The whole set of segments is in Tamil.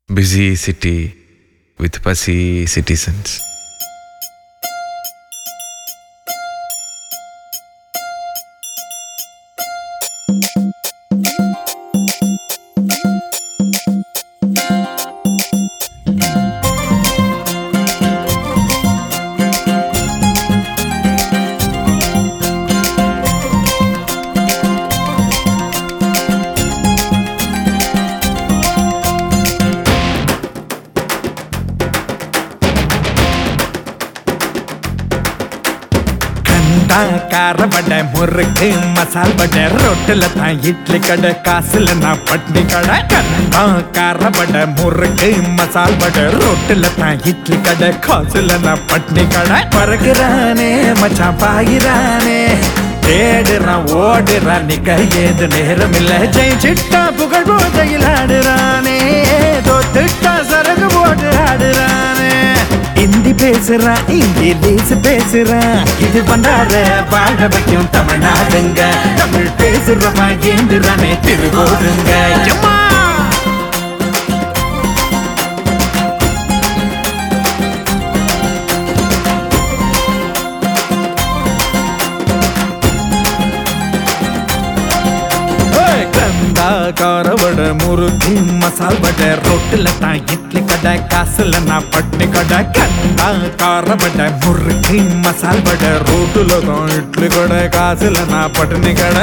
Busy city with fussy citizens. கார வடை முறுக்கு மசால் வடை ரொட்டில தான் இட்லி கடை காசுல நான் பட்னி கடை கண்ணா கார வடை முறுக்கு மசால் வடை ரொட்டில தான் இட்லி கடை காசுல நான் பட்னி கடை பறகுறானே மச்சான் பாயிரானே தேடுறான் ஓடுறான் நிக்க ஏது நேரம் இல்ல ஜெயிச்சிட்டா புகழ் போதையில் ஆடுறானே தோத்துட்டா சரகு போட்டு ஆடுறானே ஹிந்தி பேசுறான் இங்கிலீஷ் பேசுறான் இது பண்டார வாழ வைக்கும் தமிழ்நாடுங்க தமிழ் பேசுறவன் ஏந்துறானே திருவோடுங்க கார வடை முறுக்கு மசால் வடை ரொட்டில தான் இட்லி கடை காசுல நான் பட்னி கடை கண்ணா கார வடை முறுக்கு மசால் வடை ரொட்டில தான் இட்லி கடை காசுல நான் பட்னி கடை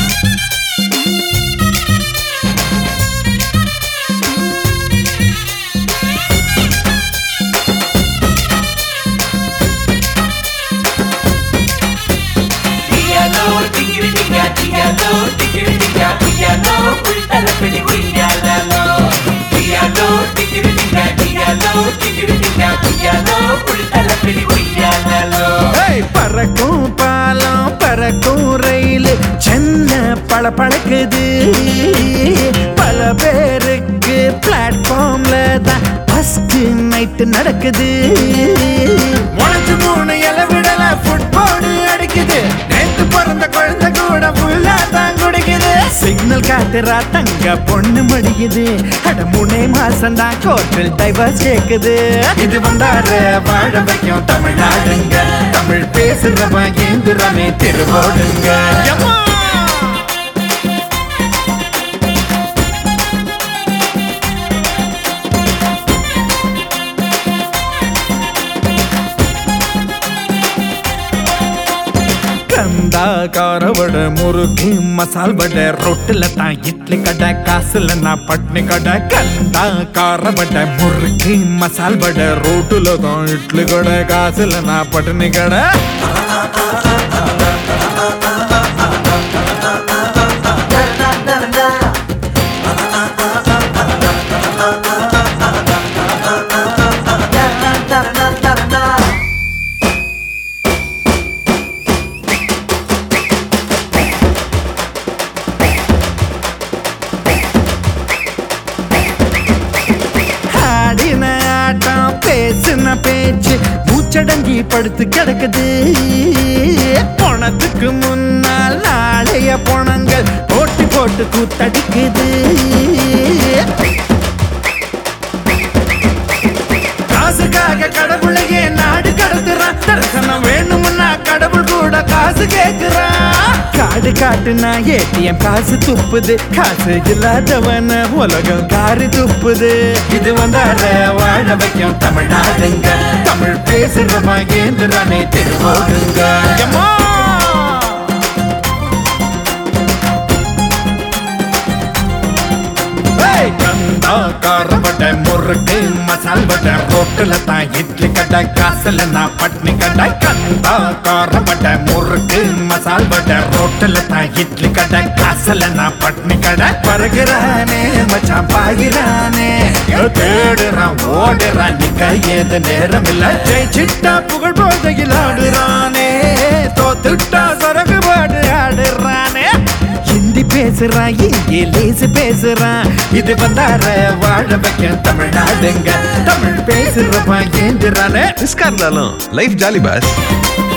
பறக்கும் பாலம் பறக்கும் ரயில் சென்னை பழக்குது பல பேருக்கு பிளாட்ஃபார்ம்ல தான் ஃபர்ஸ்ட் நைட் நடக்குது உனக்கு 3 இலை விடல ஃபுட்பால் அடிக்குது நேத்து பிறந்த குழந்தை கூட ஃபுல்லா தான் குடிக்குது சிக்னல் காட்டுறா தங்க பொண்ணு மடிக்குது அட 3 மாசம் தான் கோர்ட்டில் டைவர்ஸ் கேக்குது இது வந்தார வாழ வைக்கும் தமிழ்நாடுங்க தமிழ் பேசுறவன் ஏந்துறானே திருவோடுங்க கார வடை முறுக்கு மசால் வடை ரொட்டில தான் இட்லி கடை காசுல நான் பட்னி கடை கண்டா கார வடை முறுக்கு மசால் வடை ரொட்டில தான் இட்லி கடை காசுல நான் பட்னி கடை பேசுன பேச்சு மூச்சடங்கி படுத்து கிடக்குது பணத்துக்கு முன்னால் நாளைய பணங்கள் போட்டி போட்டு கூத்தடிக்குது காசுக்காக கடவுளையே நாடு கடத்துறான் தரிசனம் வேணும்னா கடவுள் கூட காசு கேட்கிறான் காடு காட்டுனா ஏடிஎம் காசு துப்புது காசு இல்லாதவன உலகம் காரு துப்புது இது வந்தார வாழ வைக்கும் தமிழ்நாடுங்க தமிழ் பேசுறவன் ஏந்துறானே திருவோடுங்க கண்டா கார வடை முறுக்கு மசால் வடை ரொட்டில தான் இட்லி கடை காசுல நான் பட்னி கடை கண்டா கார வடை முறுக்கு மசால் வடை ரொட்டில தான் இட்லி கடை காசுல நான் பட்னி கடை பறகுறானே மச்சான் பாயிரானே தேடுறான் ஓடுறான் நிக்க ஏது நேரம் இல்ல ஜெயிச்சிட்டா புகழ் போதையில் ஆடுறானே தோத்துட்டா சரகு பாடு ஆடுறானே ஹிந்தி பேசுறான் இங்கிலீஷ் பேசுறான் இது வந்தார வாழ வைக்கும் தமிழ்நாடுங்க தமிழ் பேசுறவன் ஏந்துறானே ரிஸ்கா இருந்தாலும் லைஃப் ஜாலி பாஸ்.